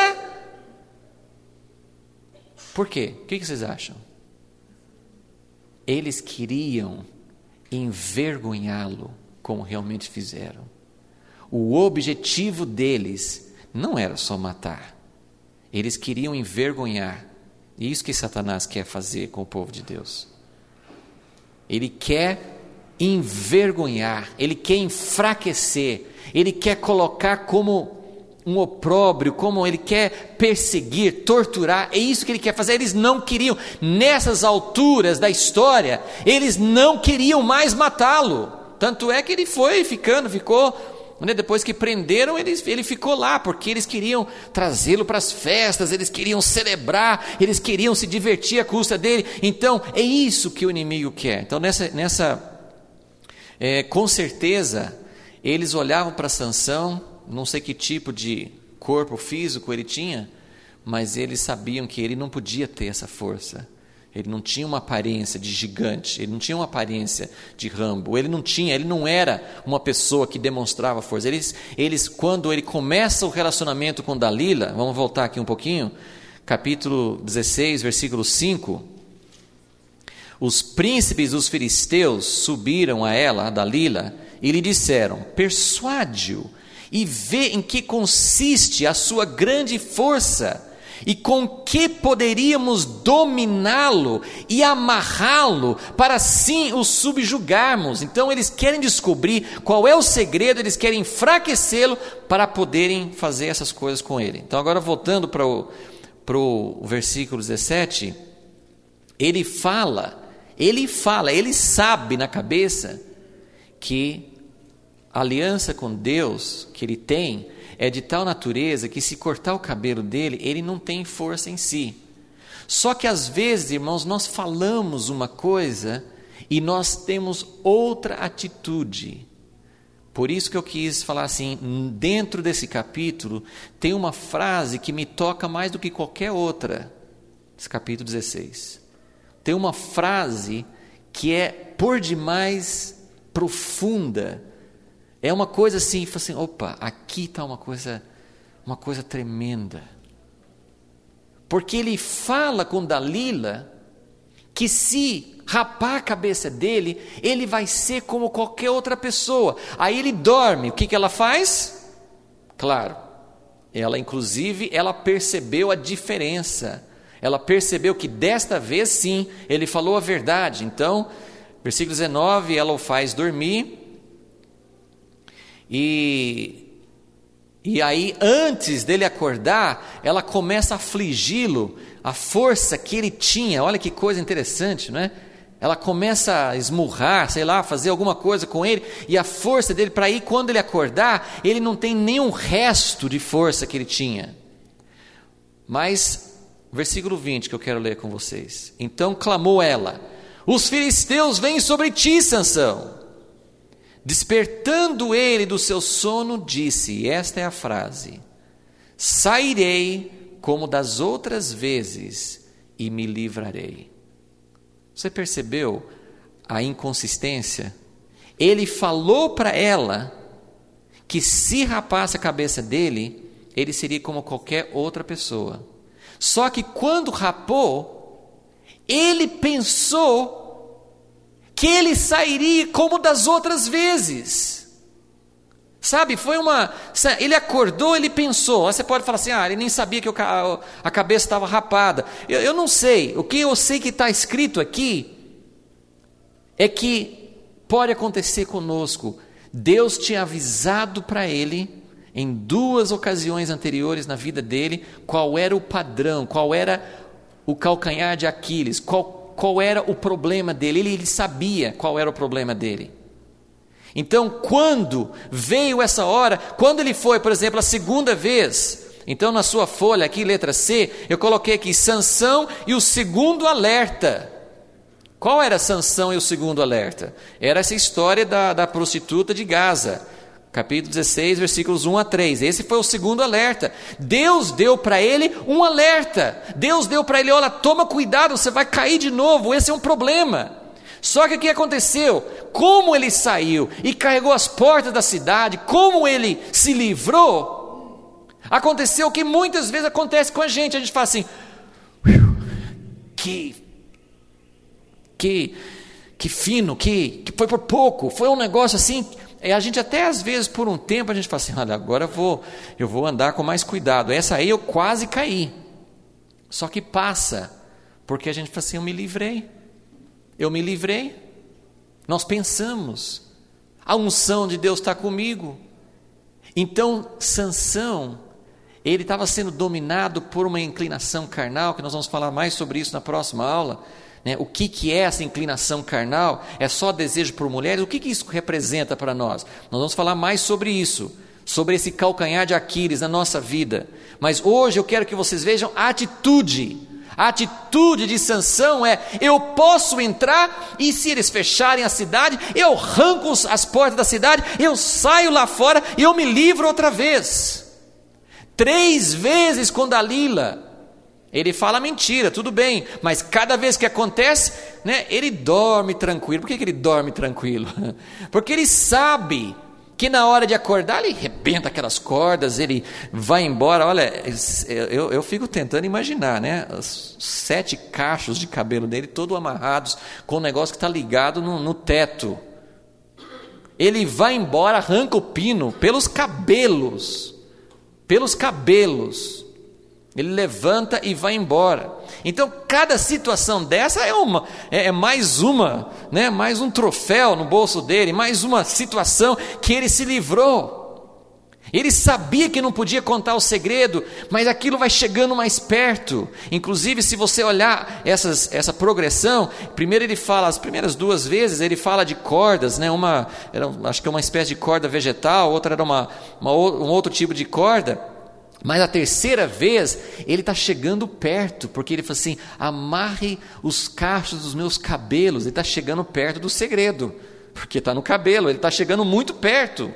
Por quê? O que vocês acham? Eles queriam envergonhá-lo, como realmente fizeram. O objetivo deles não era só matar, eles queriam envergonhar. E isso que Satanás quer fazer com o povo de Deus. Ele quer envergonhar, ele quer enfraquecer, ele quer colocar como um opróbrio, como ele quer perseguir, torturar, é isso que ele quer fazer. Eles não queriam, nessas alturas da história, eles não queriam mais matá-lo, tanto é que ele ficou, né, depois que prenderam, ele ficou lá, porque eles queriam trazê-lo para as festas, eles queriam celebrar, eles queriam se divertir à custa dele. Então é isso que o inimigo quer. Então com certeza eles olhavam para Sansão, não sei que tipo de corpo físico ele tinha, mas eles sabiam que ele não podia ter essa força. Ele não tinha uma aparência de gigante, ele não tinha uma aparência de Rambo, ele não era uma pessoa que demonstrava força. Eles, quando ele começa o relacionamento com Dalila, vamos voltar aqui um pouquinho, capítulo 16, versículo 5, os príncipes dos filisteus subiram a ela, a Dalila, e lhe disseram: persuade-o e vê em que consiste a sua grande força, E com que poderíamos dominá-lo e amarrá-lo para assim o subjugarmos? Então eles querem descobrir qual é o segredo, eles querem enfraquecê-lo para poderem fazer essas coisas com ele. Então agora voltando para o versículo 17, ele sabe na cabeça que a aliança com Deus que ele tem é de tal natureza que se cortar o cabelo dele, ele não tem força em si. Só que às vezes, irmãos, nós falamos uma coisa e nós temos outra atitude. Por isso que eu quis falar assim, dentro desse capítulo, tem uma frase que me toca mais do que qualquer outra. Esse capítulo 16. Tem uma frase que é por demais profunda. É uma coisa assim, opa, aqui está uma coisa tremenda. Porque ele fala com Dalila que se rapar a cabeça dele, ele vai ser como qualquer outra pessoa. Aí ele dorme, o que ela faz? Claro, ela percebeu a diferença. Ela percebeu que desta vez sim, ele falou a verdade. Então, versículo 19, ela o faz dormir. E aí, antes dele acordar, ela começa a afligi-lo, a força que ele tinha. Olha que coisa interessante, não é? Ela começa a esmurrar, fazer alguma coisa com ele, e a força dele, para aí, quando ele acordar, ele não tem nenhum resto de força que ele tinha. Mas, versículo 20 que eu quero ler com vocês. Então clamou ela: os filisteus vêm sobre ti, Sansão. Despertando ele do seu sono, disse, e esta é a frase: sairei como das outras vezes e me livrarei. Você percebeu a inconsistência? Ele falou para ela que se rapasse a cabeça dele, ele seria como qualquer outra pessoa. Só que quando rapou, ele pensou que ele sairia como das outras vezes. Sabe, ele acordou, ele pensou. Você pode falar assim, ele nem sabia que a cabeça estava rapada. Eu não sei, o que eu sei que está escrito aqui, é que pode acontecer conosco. Deus tinha avisado para ele, em 2 ocasiões anteriores na vida dele, qual era o padrão, qual era o calcanhar de Aquiles, qual era o problema dele. Ele sabia qual era o problema dele. Então, quando veio essa hora, quando ele foi, por exemplo, a segunda vez, então na sua folha aqui, letra C, eu coloquei aqui Sansão e o segundo alerta. Qual era Sansão e o segundo alerta? Era essa história da prostituta de Gaza, capítulo 16, versículos 1 a 3. Esse foi o segundo alerta. Deus deu para ele um alerta. Deus deu para ele, olha, toma cuidado, você vai cair de novo, esse é um problema. Só que o que aconteceu? Como ele saiu e carregou as portas da cidade, como ele se livrou, aconteceu o que muitas vezes acontece com a gente fala assim, que fino, que foi por pouco, foi um negócio assim. A gente até às vezes por um tempo a gente fala assim, olha, agora eu vou andar com mais cuidado. Essa aí eu quase caí. Só que passa, porque a gente fala assim, eu me livrei. Nós pensamos, a unção de Deus está comigo. Então Sansão, ele estava sendo dominado por uma inclinação carnal, que nós vamos falar mais sobre isso na próxima aula. O que é essa inclinação carnal? É só desejo por mulheres? O que isso representa para nós? Nós vamos falar mais sobre isso, sobre esse calcanhar de Aquiles na nossa vida. Mas hoje eu quero que vocês vejam a atitude. A atitude de Sansão é: eu posso entrar e se eles fecharem a cidade, eu arranco as portas da cidade, eu saio lá fora e eu me livro outra vez. 3 vezes com Dalila. Ele fala mentira, tudo bem, mas cada vez que acontece, ele dorme tranquilo. Por que ele dorme tranquilo? Porque ele sabe que na hora de acordar, ele arrebenta aquelas cordas, ele vai embora. Olha, eu fico tentando imaginar, os 7 cachos de cabelo dele, todos amarrados, com um negócio que está ligado no teto. Ele vai embora, arranca o pino pelos cabelos. Ele levanta e vai embora. Então, cada situação dessa é mais uma, né? Mais um troféu no bolso dele, mais uma situação que ele se livrou. Ele sabia que não podia contar o segredo, mas aquilo vai chegando mais perto. Inclusive, se você olhar essa progressão, primeiro ele fala, as primeiras 2 vezes, ele fala de cordas, né? Acho que é uma espécie de corda vegetal, outra era um outro tipo de corda. Mas a terceira vez, ele está chegando perto, porque ele fala assim: amarre os cachos dos meus cabelos. Ele está chegando perto do segredo, porque está no cabelo, ele está chegando muito perto.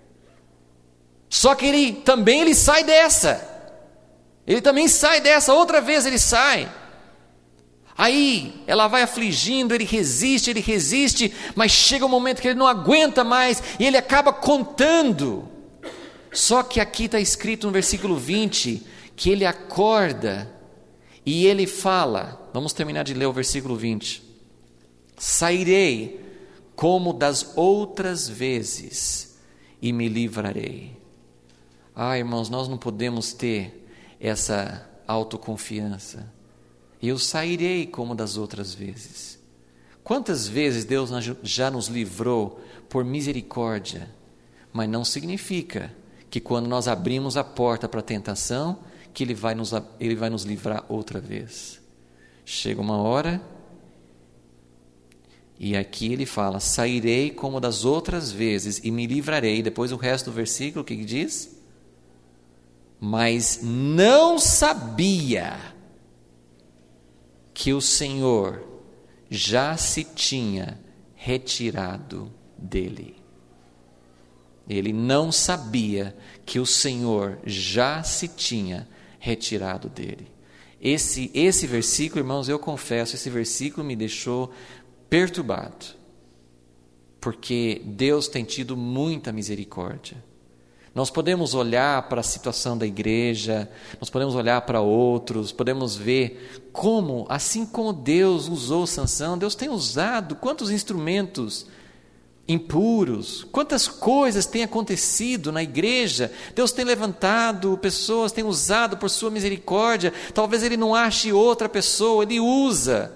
Só que ele sai dessa. Ele também sai dessa, outra vez ele sai. Aí ela vai afligindo, ele resiste, mas chega um momento que ele não aguenta mais e ele acaba contando. Só que aqui está escrito no versículo 20 que ele acorda e ele fala, vamos terminar de ler o versículo 20: sairei como das outras vezes e me livrarei. Irmãos, nós não podemos ter essa autoconfiança. Eu sairei como das outras vezes. Quantas vezes Deus já nos livrou por misericórdia, mas não significa que quando nós abrimos a porta para a tentação, que Ele vai nos livrar outra vez. Chega uma hora, e aqui ele fala: sairei como das outras vezes e me livrarei. Depois o resto do versículo, o que diz? Mas não sabia que o Senhor já se tinha retirado dele. Ele não sabia que o Senhor já se tinha retirado dele. Esse versículo, irmãos, eu confesso, esse versículo me deixou perturbado, porque Deus tem tido muita misericórdia. Nós podemos olhar para a situação da igreja, nós podemos olhar para outros, podemos ver como, assim como Deus usou Sansão, Deus tem usado quantos instrumentos impuros, quantas coisas têm acontecido na igreja. Deus tem levantado pessoas, tem usado por sua misericórdia. Talvez Ele não ache outra pessoa, Ele usa.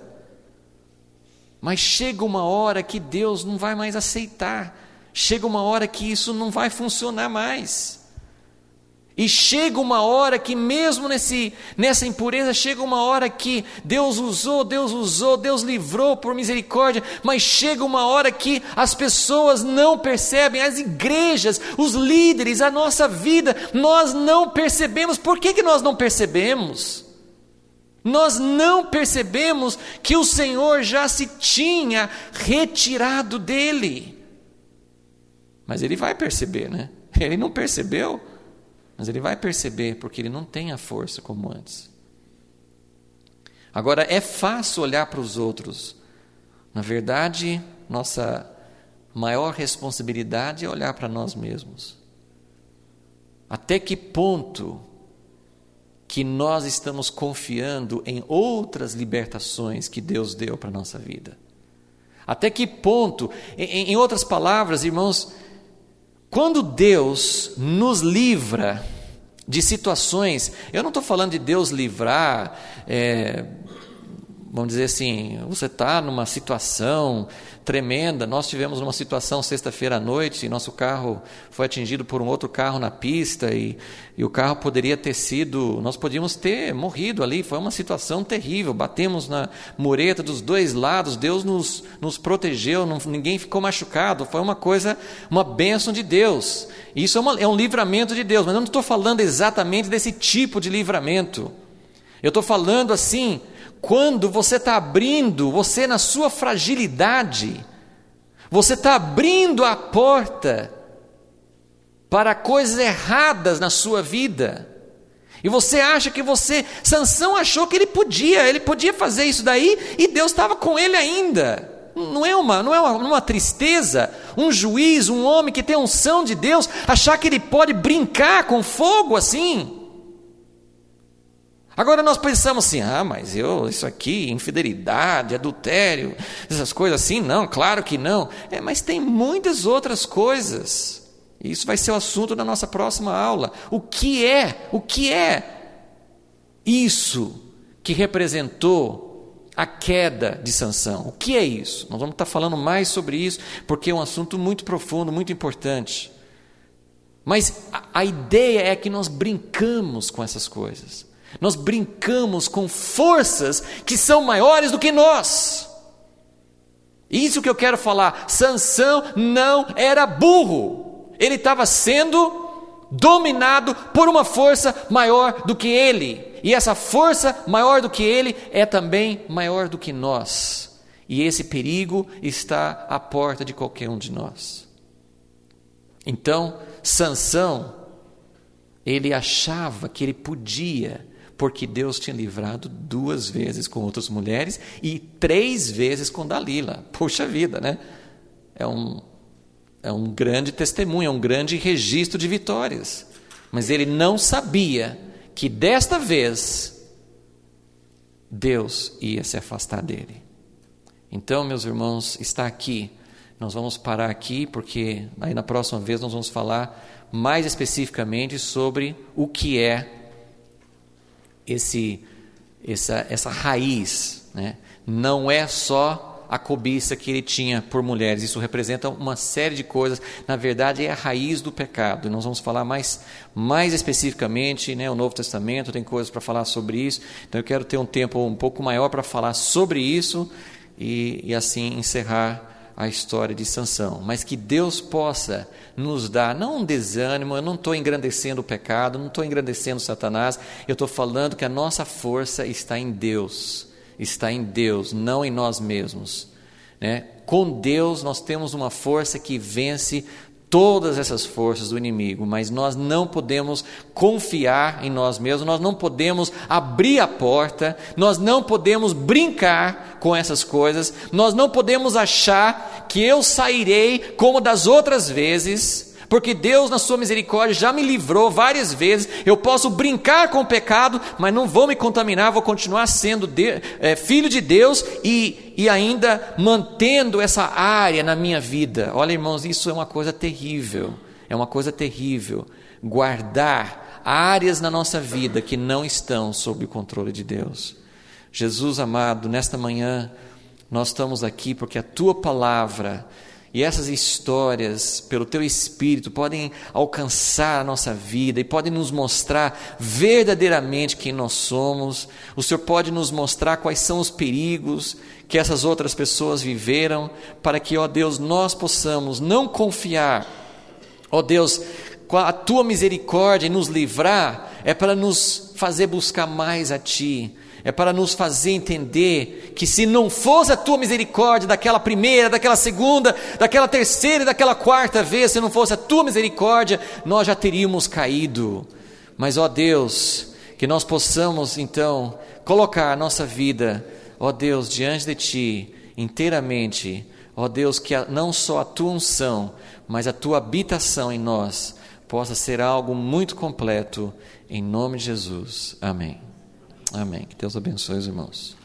Mas chega uma hora que Deus não vai mais aceitar. Chega uma hora que isso não vai funcionar mais. E chega uma hora que mesmo nessa impureza, chega uma hora que Deus usou, Deus livrou por misericórdia, mas chega uma hora que as pessoas não percebem, as igrejas, os líderes, a nossa vida, nós não percebemos. Por que nós não percebemos? Nós não percebemos que o Senhor já se tinha retirado dele. Mas Ele vai perceber, né? Ele não percebeu, mas Ele vai perceber, porque Ele não tem a força como antes. Agora, é fácil olhar para os outros. Na verdade, nossa maior responsabilidade é olhar para nós mesmos. Até que ponto que nós estamos confiando em outras libertações que Deus deu para a nossa vida? Até que ponto, em outras palavras, irmãos, quando Deus nos livra de situações, eu não estou falando de Deus livrar, vamos dizer assim, você está numa situação tremenda. Nós tivemos uma situação sexta-feira à noite, e nosso carro foi atingido por um outro carro na pista, e o carro poderia ter sido, nós podíamos ter morrido ali. Foi uma situação terrível, batemos na mureta dos dois lados, Deus nos protegeu, ninguém ficou machucado. Foi uma bênção de Deus. Isso é um livramento de Deus, mas eu não estou falando exatamente desse tipo de livramento. Eu estou falando assim, quando você está abrindo, você na sua fragilidade, você está abrindo a porta para coisas erradas na sua vida, e você acha que Sansão achou que ele podia fazer isso daí, e Deus estava com ele ainda. Não é uma tristeza, um juiz, um homem que tem a unção de Deus, achar que ele pode brincar com fogo assim? Agora nós pensamos assim: mas isso aqui, infidelidade, adultério, essas coisas assim, não, claro que não. Mas tem muitas outras coisas. Isso vai ser o assunto da nossa próxima aula. O que é isso que representou a queda de Sansão. O que é isso? Nós vamos estar falando mais sobre isso, porque é um assunto muito profundo, muito importante. Mas a ideia é que nós brincamos com essas coisas. Nós brincamos com forças que são maiores do que nós. Isso que eu quero falar. Sansão não era burro. Ele estava sendo dominado por uma força maior do que ele. E essa força maior do que ele é também maior do que nós. E esse perigo está à porta de qualquer um de nós. Então, Sansão, ele achava que ele podia, porque Deus tinha livrado 2 vezes com outras mulheres e 3 vezes com Dalila. Puxa vida, né? É um grande testemunho, é um grande registro de vitórias. Mas ele não sabia que desta vez Deus ia se afastar dele. Então, meus irmãos, está aqui. Nós vamos parar aqui, porque aí na próxima vez nós vamos falar mais especificamente sobre o que é essa raiz, né? Não é só a cobiça que ele tinha por mulheres, isso representa uma série de coisas. Na verdade, é a raiz do pecado. E nós vamos falar mais especificamente, né? O Novo Testamento tem coisas para falar sobre isso. Então eu quero ter um tempo um pouco maior para falar sobre isso e assim encerrar a história de Sansão. Mas que Deus possa nos dar, não um desânimo. Eu não estou engrandecendo o pecado, não estou engrandecendo Satanás. Eu estou falando que a nossa força está em Deus. Está em Deus, não em nós mesmos, né? Com Deus nós temos uma força que vence todas essas forças do inimigo, mas nós não podemos confiar em nós mesmos, nós não podemos abrir a porta, nós não podemos brincar com essas coisas, nós não podemos achar que eu sairei como das outras vezes, porque Deus na sua misericórdia já me livrou várias vezes. Eu posso brincar com o pecado, mas não vou me contaminar, vou continuar sendo filho de Deus e ainda mantendo essa área na minha vida. Olha, irmãos, isso é uma coisa terrível, guardar áreas na nossa vida que não estão sob o controle de Deus. Jesus amado, nesta manhã nós estamos aqui porque a Tua palavra e essas histórias, pelo Teu Espírito, podem alcançar a nossa vida e podem nos mostrar verdadeiramente quem nós somos. O Senhor pode nos mostrar quais são os perigos que essas outras pessoas viveram, para que, ó Deus, nós possamos não confiar. Ó Deus, com a Tua misericórdia e nos livrar, é para nos fazer buscar mais a Ti. É para nos fazer entender que se não fosse a Tua misericórdia daquela primeira, daquela segunda, daquela terceira e daquela quarta vez, se não fosse a Tua misericórdia, nós já teríamos caído. Mas, ó Deus, que nós possamos então colocar a nossa vida, ó Deus, diante de Ti inteiramente. Ó Deus, que não só a Tua unção, mas a Tua habitação em nós possa ser algo muito completo, em nome de Jesus. Amém. Amém. Que Deus abençoe os irmãos.